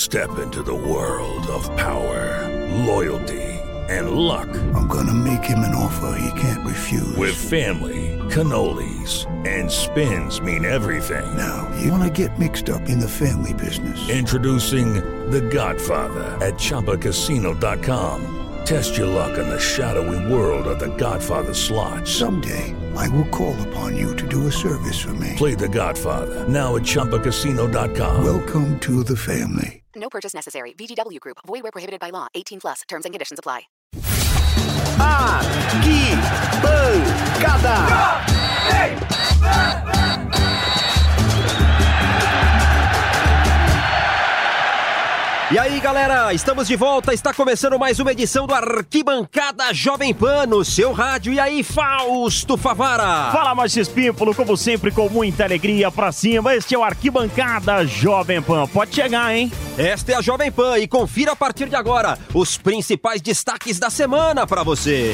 Step into the world of power, loyalty, and luck. I'm gonna make him an offer he can't refuse. With family, cannolis, and spins mean everything. Now, you wanna get mixed up in the family business. Introducing The Godfather at ChumbaCasino.com. Test your luck in the shadowy world of The Godfather slot. Someday, I will call upon you to do a service for me. Play The Godfather now at ChumbaCasino.com. Welcome to the family. No purchase necessary. VGW Group. Void where prohibited by law. 18+. Terms and conditions apply. Arquibancada. E aí, galera, estamos de volta, está começando mais uma edição do Arquibancada Jovem Pan no seu rádio. E aí, Fausto Favara? Fala, Márcio Pímpolo, como sempre, com muita alegria pra cima. Este é o Arquibancada Jovem Pan. Pode chegar, hein? Esta é a Jovem Pan e confira a partir de agora os principais destaques da semana pra você.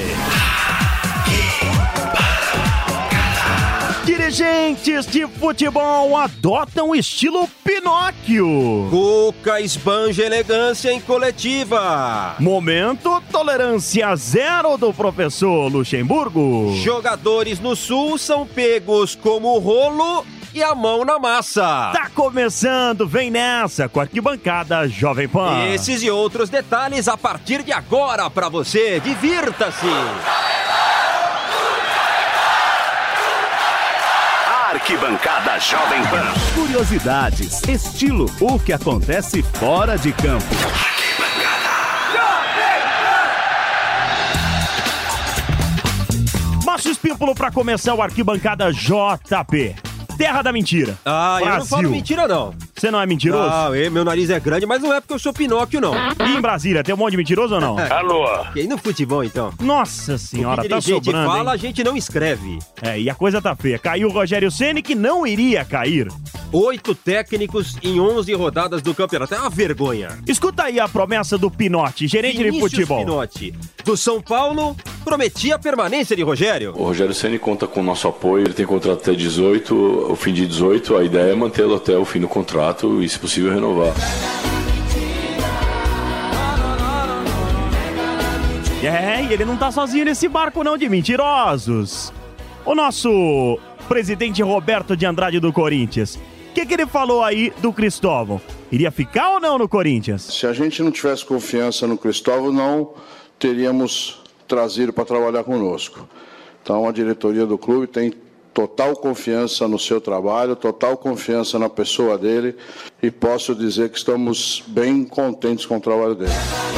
Dirigentes de futebol adotam o estilo Pinóquio. Cuca esbanja elegância em coletiva. Momento tolerância zero do professor Luxemburgo. Jogadores no Sul são pegos como rolo e a mão na massa. Tá começando, vem nessa com a Arquibancada Jovem Pan. Esses e outros detalhes a partir de agora pra você. Divirta-se. Arquibancada Jovem Pan. Curiosidades, estilo, o que acontece fora de campo. Márcio Pímpolo pra começar o Arquibancada JP. Terra da mentira. Eu não falo mentira, não. Você não é mentiroso? Meu nariz é grande, mas não é porque eu sou Pinóquio, não. E em Brasília, tem um monte de mentiroso ou não? Alô? E no futebol, então? Nossa senhora, o que tá sobrando, a gente fala, hein? a gente não escreve. E a coisa tá feia. Caiu o Rogério Ceni, que não iria cair. 8 técnicos em 11 rodadas do campeonato. É uma vergonha. Escuta aí a promessa do Pinotti, gerente de futebol. Pinotti, do São Paulo, prometia a permanência de Rogério. O Rogério Ceni conta com o nosso apoio, ele tem contrato até 18, o fim de 18, a ideia é mantê-lo até o fim do contrato e, se possível, renovar. E ele não tá sozinho nesse barco não de mentirosos. O nosso presidente Roberto de Andrade do Corinthians, o que ele falou aí do Cristóvão? Iria ficar ou não no Corinthians? Se a gente não tivesse confiança no Cristóvão, não teríamos trazido para trabalhar conosco. Então a diretoria do clube tem total confiança no seu trabalho, total confiança na pessoa dele e posso dizer que estamos bem contentes com o trabalho dele.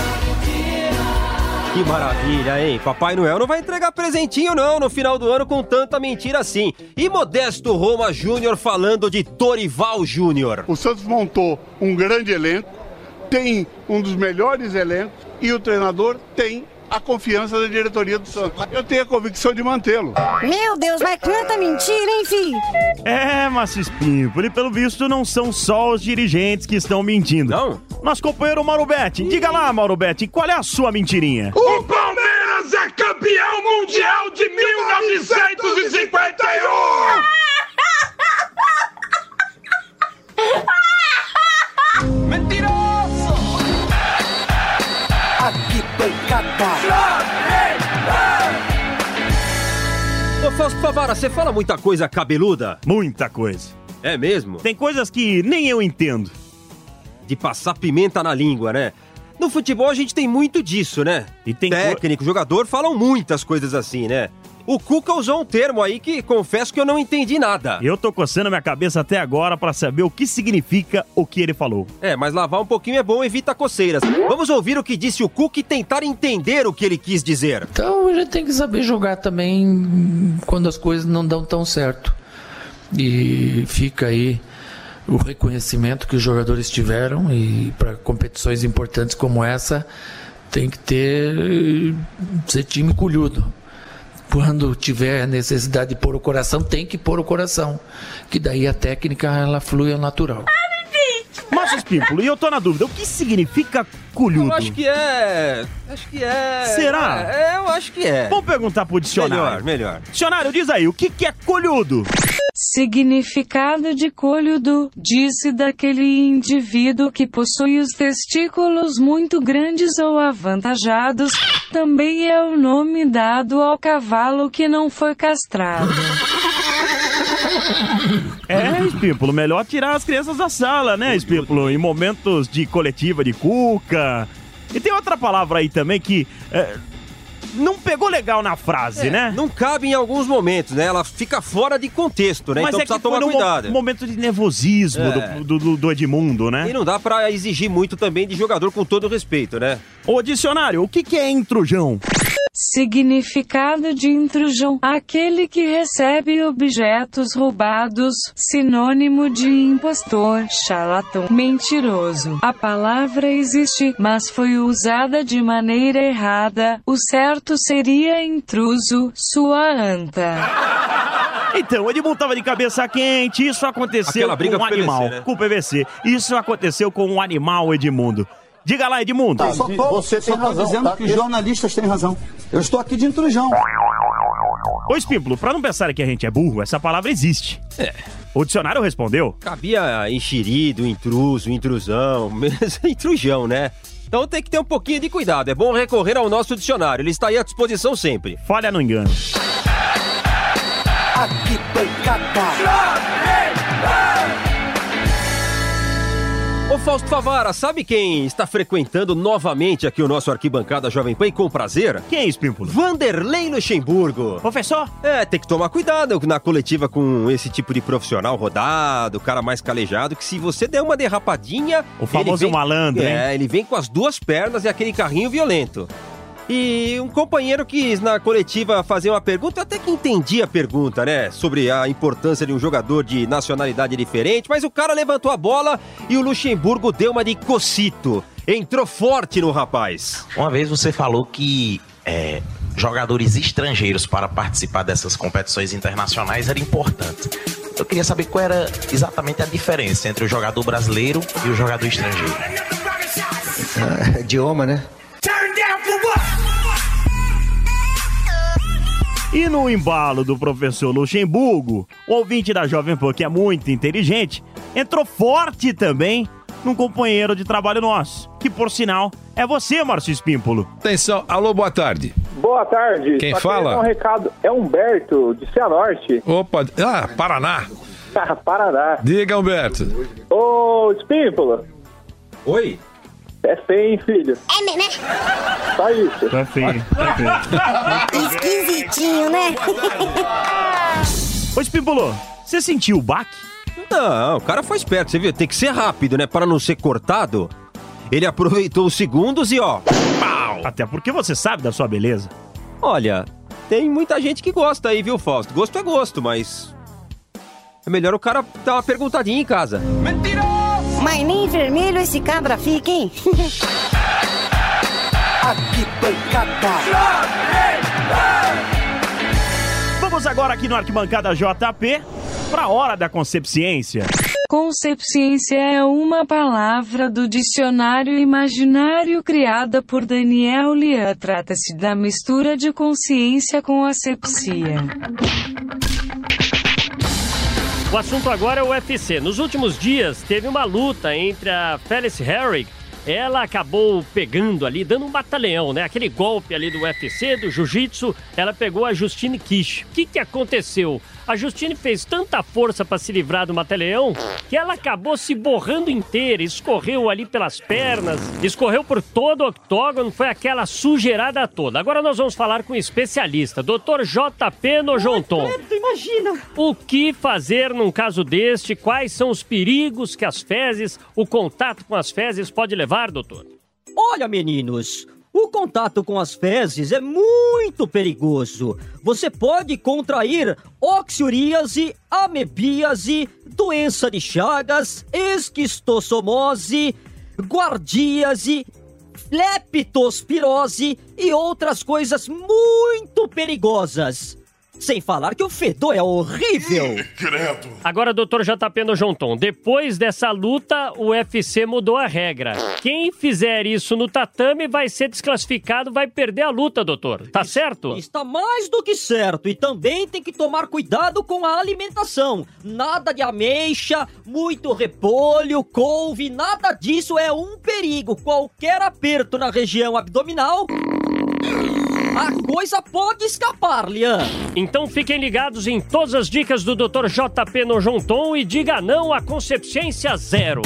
Que maravilha, hein? Papai Noel não vai entregar presentinho não no final do ano com tanta mentira assim. E Modesto Roma Júnior falando de Dorival Júnior. O Santos montou um grande elenco, tem um dos melhores elencos e o treinador tem a confiança da diretoria do Santos. Eu tenho a convicção de mantê-lo. Meu Deus, mas quanta mentira, hein, filho? Márcio Pímpolo, e pelo visto não são só os dirigentes que estão mentindo. Não? Nosso companheiro Mauro Betti. Diga lá, Mauro Betti, qual é a sua mentirinha? O Palmeiras é campeão mundial de 1951! Mentiroso! Ô Fausto Favara, você fala muita coisa cabeluda? Muita coisa. É mesmo? Tem coisas que nem eu entendo. De passar pimenta na língua, né? No futebol a gente tem muito disso, né? E tem técnico, jogador falam muitas coisas assim, né? O Cuca usou um termo aí que confesso que eu não entendi nada. Eu tô coçando minha cabeça até agora pra saber o que significa o que ele falou. Mas lavar um pouquinho é bom, evita coceiras. Vamos ouvir o que disse o Cuca e tentar entender o que ele quis dizer. Então a gente tem que saber jogar também quando as coisas não dão tão certo. E fica aí o reconhecimento que os jogadores tiveram e para competições importantes como essa tem que ser time colhudo. Quando tiver necessidade de pôr o coração, tem que pôr o coração. Que daí a técnica, ela flui ao natural. Márcio Pímpolo, e eu tô na dúvida, o que significa colhudo? Eu acho que é... Será? Eu acho que é. Vamos perguntar pro dicionário. Melhor. Dicionário, diz aí, o que é colhudo? Significado de colhudo, disse daquele indivíduo que possui os testículos muito grandes ou avantajados. Também é o nome dado ao cavalo que não foi castrado. Espímpolo, melhor tirar as crianças da sala, né, Espímpolo? Em momentos de coletiva de cuca. E tem outra palavra aí também que não pegou legal na frase, né? Não cabe em alguns momentos, né? Ela fica fora de contexto, né? Mas então precisa tomar cuidado. Momento de nervosismo do Edmundo, né? E não dá pra exigir muito também de jogador, com todo respeito, né? Ô, dicionário, o que é intrujão? Significado de intrujão: aquele que recebe objetos roubados. Sinônimo de impostor, charlatão, mentiroso. A palavra existe, mas foi usada de maneira errada. O certo seria intruso, sua anta. Então, o Edmundo tava de cabeça quente, isso aconteceu com um animal, PVC, né? Com o PVC. Isso aconteceu com um animal, Edmundo. Diga lá, Edmundo. Você tem razão, dizendo que os jornalistas têm razão. Eu estou aqui de intrujão. Ô, Espímpolo, pra não pensar que a gente é burro, essa palavra existe. O dicionário respondeu. Cabia enxerido, intruso, intrusão, intrujão, né? Então tem que ter um pouquinho de cuidado. É bom recorrer ao nosso dicionário. Ele está aí à disposição sempre. Falha no engano. Ô Fausto Favara, sabe quem está frequentando novamente aqui o nosso Arquibancada Jovem Pan e com prazer? Quem, Espímpolo? Vanderlei Luxemburgo. Professor? Tem que tomar cuidado na coletiva com esse tipo de profissional rodado, cara mais calejado, que se você der uma derrapadinha... O famoso malandro, hein? Ele vem com as duas pernas e aquele carrinho violento. E um companheiro quis na coletiva fazer uma pergunta, eu até que entendi a pergunta, né? Sobre a importância de um jogador de nacionalidade diferente, mas o cara levantou a bola e o Luxemburgo deu uma de cocito. Entrou forte no rapaz. Uma vez você falou que jogadores estrangeiros para participar dessas competições internacionais era importante. Eu queria saber qual era exatamente a diferença entre o jogador brasileiro e o jogador estrangeiro. Idioma, né? E no embalo do professor Luxemburgo, o ouvinte da Jovem Pan, que é muito inteligente, entrou forte também num companheiro de trabalho nosso, que por sinal é você, Márcio Espímpolo. Atenção, alô, boa tarde. Boa tarde. Quem fala? Um recado, é Humberto, de Cianorte. Opa, Paraná. Paraná. Diga, Humberto. Ô, Espímpolo. Oi. É feio, hein, filho? É, né? Só isso. Tá feio. Esquisitinho, né? Ô, Espímpolo, você sentiu o baque? Não, o cara foi esperto, você viu? Tem que ser rápido, né? Para não ser cortado. Ele aproveitou os segundos e ó... Pau! Até porque você sabe da sua beleza. Olha, tem muita gente que gosta aí, viu, Fausto? Gosto é gosto, mas... é melhor o cara dar uma perguntadinha em casa. Mentiroso! Mas nem vermelho esse cabra fica, hein? Vamos agora aqui no Arquibancada JP para a hora da concepciência. Concepciência é uma palavra do dicionário imaginário criada por Daniel Lian. Trata-se da mistura de consciência com asepsia. O assunto agora é o UFC. Nos últimos dias, teve uma luta entre a Felice Herrig. Ela acabou pegando ali, dando um batalhão, né? Aquele golpe ali do UFC, do jiu-jitsu. Ela pegou a Justine Kish. O que aconteceu? A Justine fez tanta força para se livrar do mata-leão que ela acabou se borrando inteira. Escorreu ali pelas pernas, escorreu por todo o octógono. Foi aquela sujeirada toda. Agora nós vamos falar com um especialista, Dr. JP Nojonton. Imagina! O que fazer num caso deste? Quais são os perigos que as fezes, o contato com as fezes pode levar, doutor? Olha, meninos, o contato com as fezes é muito perigoso. Você pode contrair oxuríase, amebíase, doença de Chagas, esquistossomose, guardíase, leptospirose e outras coisas muito perigosas. Sem falar que o fedor é horrível. Credo. Agora, doutor JP Nojonton, depois dessa luta, o UFC mudou a regra. Quem fizer isso no tatame vai ser desclassificado, vai perder a luta, doutor. Tá certo? Está mais do que certo. E também tem que tomar cuidado com a alimentação. Nada de ameixa, muito repolho, couve, nada disso é um perigo. Qualquer aperto na região abdominal, a coisa pode escapar, Lian. Então fiquem ligados em todas as dicas do Dr. JP Nojonton e diga não à Concepciência Zero.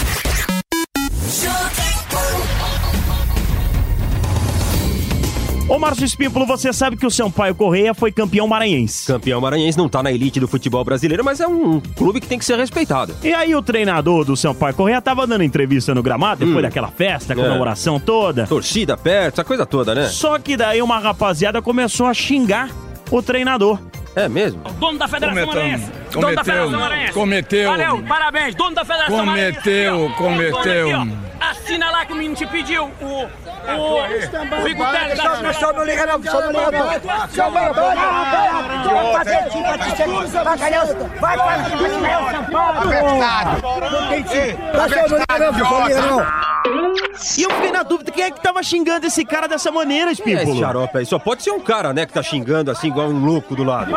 Ô, Márcio Espímpolo, você sabe que o Sampaio Corrêa foi campeão maranhense. Campeão maranhense não tá na elite do futebol brasileiro, mas é um clube que tem que ser respeitado. E aí o treinador do Sampaio Corrêa tava dando entrevista no gramado, depois daquela festa, comemoração toda. Torcida perto, essa coisa toda, né? Só que daí uma rapaziada começou a xingar o treinador. É mesmo? Dono da Federação Maranhense. Dono da Federação Maranhense. Cometeu. Valeu, parabéns. Dono da Federação Maranhense. Cometeu. Assina lá que o menino te pediu. O Fico Teles. Só não liga não, só não liga não. Só vai fazer time pra te ser bacalhau. Vai fazer o São Paulo. Não tem time. Só não liga não. E eu fiquei na dúvida, quem é que tava xingando esse cara dessa maneira, Espímpolo? Esse xarope aí, só pode ser um cara, né, que tá xingando assim, igual um louco do lado.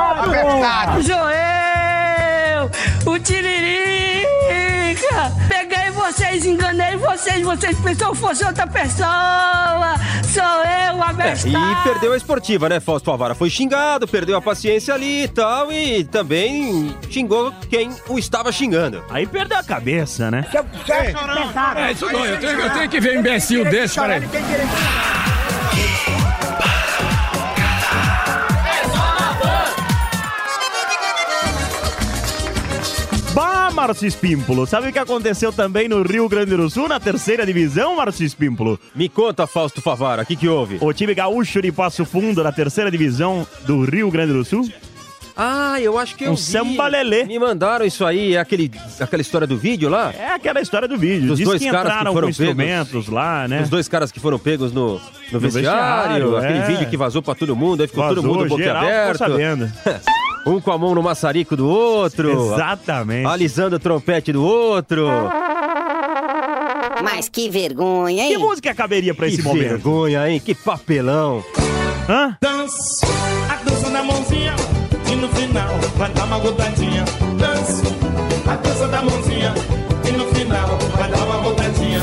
Joel, o Tiririca, peguei vocês, enganei vocês pensou que fosse outra pessoa, sou eu, a bestada. E perdeu a esportiva, né, Fausto Favara? Foi xingado, perdeu a paciência ali e tal, e também xingou quem o estava xingando. Aí perdeu a cabeça, né? Isso não, eu tenho que ver um imbecil desse, peraí. Bah, Márcio Espímpolo, sabe o que aconteceu também no Rio Grande do Sul, na terceira divisão, Márcio Espímpolo? Me conta, Fausto Favara, o que houve? O time gaúcho de Passo Fundo, da terceira divisão do Rio Grande do Sul. Ah, eu acho que eu vi. Samba Lelê. Me mandaram isso aí, aquela história do vídeo lá? É aquela história do vídeo. Dos Diz dois que caras entraram que foram com instrumentos lá, né? Os dois caras que foram pegos no vestiário, aquele vídeo que vazou pra todo mundo, aí ficou todo mundo boquiaberto. Sabendo. Um com a mão no maçarico do outro. Exatamente. Alisando o trompete do outro. Mas que vergonha, hein? Que música caberia pra esse momento? Que vergonha, hein? Que papelão. Hã? Dança, a dança da mãozinha, e no final vai dar uma gotadinha. Dança, a dança da mãozinha, e no final vai dar uma gotadinha.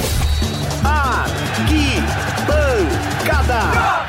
Arquibancada.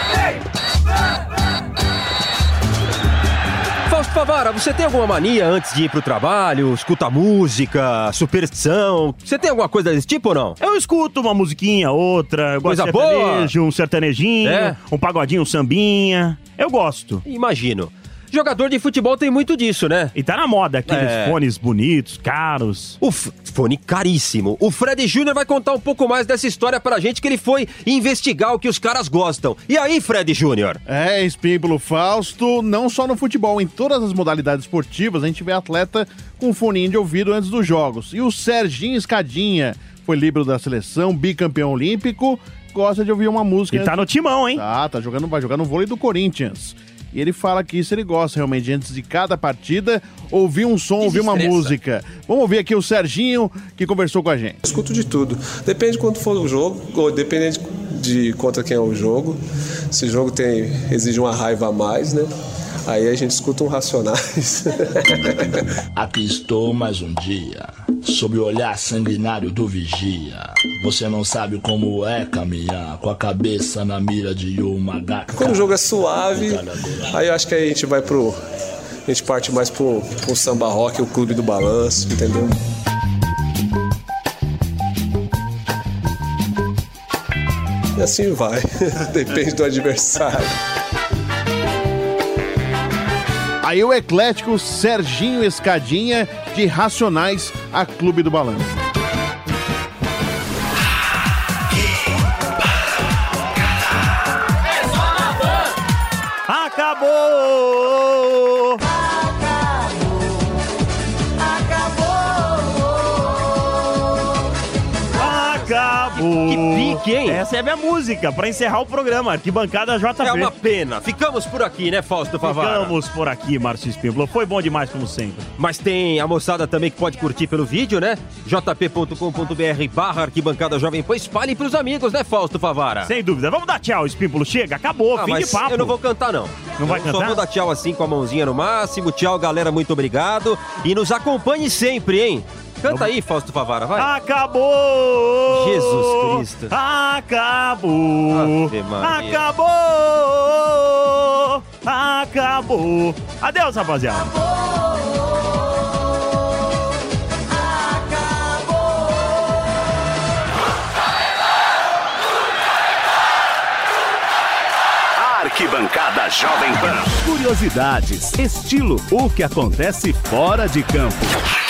Fausto Favara, você tem alguma mania antes de ir pro trabalho? Escuta música, superstição? Você tem alguma coisa desse tipo ou não? Eu escuto uma musiquinha, outra. Eu gosto Coisa de boa? sertanejo, um sertanejinho, um pagodinho, um sambinha. Eu gosto. Imagino. Jogador de futebol tem muito disso, né? E tá na moda aqueles fones bonitos, caros. O fone caríssimo. O Fred Júnior vai contar um pouco mais dessa história pra gente, que ele foi investigar o que os caras gostam. E aí, Fred Júnior? Espímpolo, Fausto, não só no futebol, em todas as modalidades esportivas, a gente vê atleta com foninho de ouvido antes dos jogos. E o Serginho Escadinha foi líbero da seleção, bicampeão olímpico, gosta de ouvir uma música. E tá no timão, hein? Vai jogar no vôlei do Corinthians. E ele fala que isso ele gosta realmente, antes de cada partida, ouvir um som, ouvir uma música. Vamos ouvir aqui o Serginho, que conversou com a gente. Eu escuto de tudo. Depende de quanto for o jogo, ou depende de contra quem é o jogo. Se o jogo exige uma raiva a mais, né? Aí a gente escuta um Racionais. Aqui estou mais um dia, sob o olhar sanguinário do vigia. Você não sabe como é caminhar com a cabeça na mira de uma gata. Quando o jogo é suave, aí eu acho que a gente vai a gente parte mais pro samba rock, o Clube do Balanço, entendeu? E assim vai, depende do adversário. Aí o eclético Serginho Escadinha, de Racionais a Clube do Balanço. Acabou! Acabou. Que pique, hein? Essa é a minha música pra encerrar o programa. Arquibancada JP. É uma pena. Ficamos por aqui, né, Fausto Favara? Ficamos por aqui, Márcio Espímpolo. Foi bom demais, como sempre. Mas tem a moçada também que pode curtir pelo vídeo, né? jp.com.br/arquibancada Jovem Pan. Espalhe pros amigos, né, Fausto Favara? Sem dúvida. Vamos dar tchau, Espímpolo. Chega, acabou, fim de papo. Eu não vou cantar, não. Não vai eu cantar? Só vou dar tchau assim com a mãozinha no máximo. Tchau, galera, muito obrigado. E nos acompanhe sempre, hein? Canta aí, Fausto Favara, vai. Acabou! Jesus Cristo. Acabou! Ave Maria. Acabou! Acabou! Adeus, rapaziada! Arquibancada Jovem Pan. Curiosidades, estilo, o que acontece fora de campo.